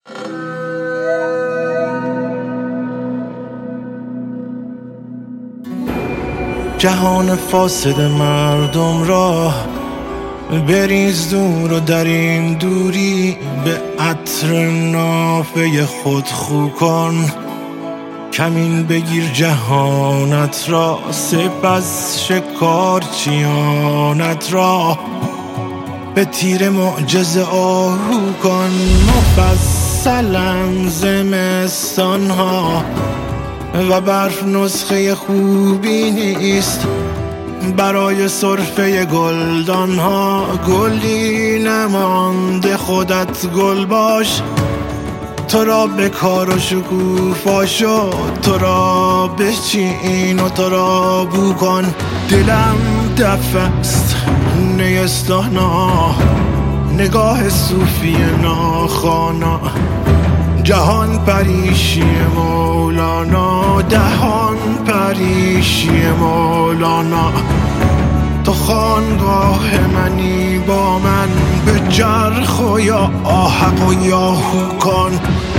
جهان فاسد مردم را بریز دور و در این دوری به عطر نافه خود خو کن. کمین بگیر جهانت را، سپس شکارچیانت را به تیر معجزه آهو کن. مفصلاً زمستانها و برف نسخه خوبی نیست برای سرفه گلدانها. گلی نمانده خودت گل باش، تو را به کار و شکوفا شد، تو را بچین و تو را بو کن. دلم دف است نیستانا، نگاه صوفی ناخوانا، جهان پریشی مولانا، دهان پریشی مولانا. تو خانگاه منی با من، به جرخ و یا آحق و یا هو کن.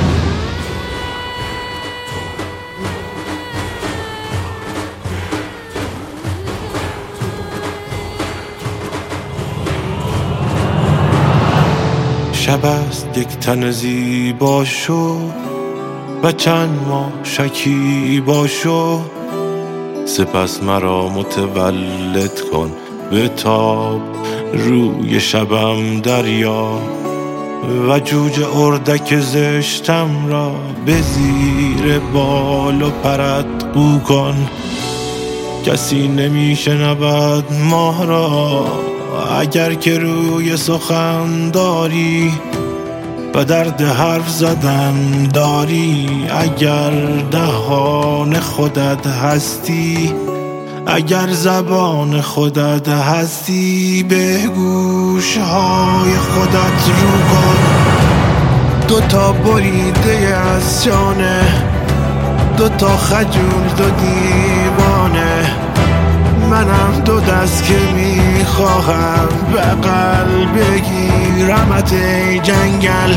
شب است یک تن زیبا شو و چند ماه شکیبا شو، سپس مرا متولد کن به تاب روی شبم دریا و جوجه اردک زشتم را به زیر بال و پرت قو کن. کسی نمی شنود ماه را اگر که روی سخن داری و درد حرف زدن داری. اگر دهان خودت هستی، اگر زبان خودت هستی، به گوشهای خودت رو کن. دوتا بریده از شانه، دوتا خجول، دو دیوانه، منم دو دست که میخواهم بغل بگیرمت ای جنگل.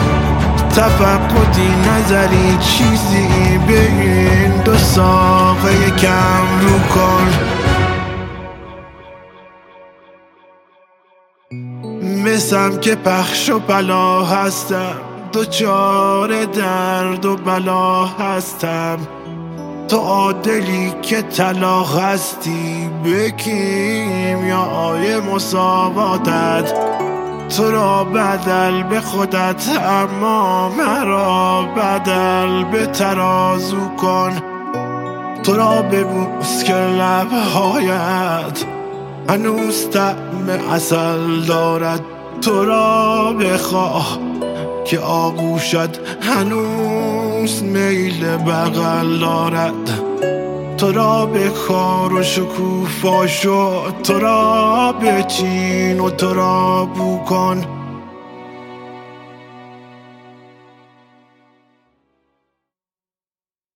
تفقدی نظری چیزی بگین، دو ساقه کم رو کن. مثم که پخش و پلا هستم، دوچار درد و بلا هستم. تو عادلی که طلاق هستی، به کیمیای مساواتت. تو را بدل به خودت، اما مرا بدل به ترازو کن. تو را ببوس که لبهایت هنوز طعم عسل دارد. تو را بخواه که آغوشت هنوز میل بغل دارد. تو را به کار و شکوفا شد، تو را بچین و تو را بو کن.